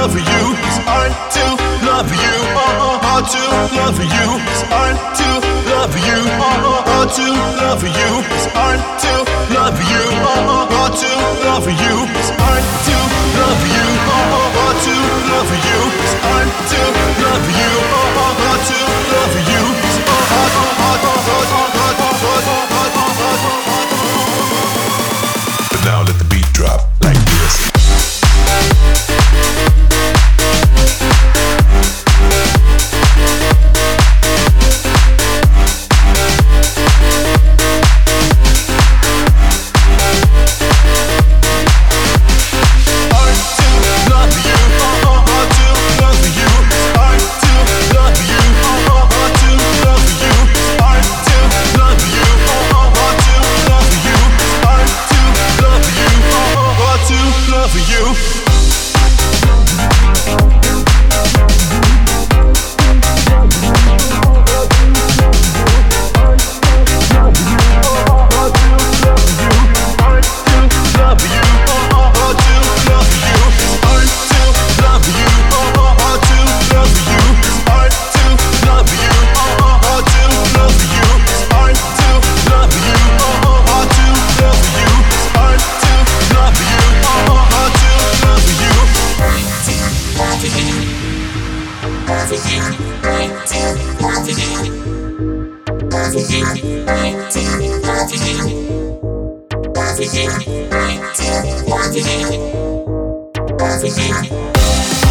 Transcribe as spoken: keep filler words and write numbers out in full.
love you, it's hard to love you, oh, hard to love you, it's hard to love you, oh, hard to love you, it's hard to love you, oh, hard to love you, it's hard to love you, oh, hard to love you, it's hard to love you, oh, hard to love you, it's hard, hard, hard, hard, hard, hard, hard, hard, hard, hard, hard. But now let the beat drop like this. Forgive me.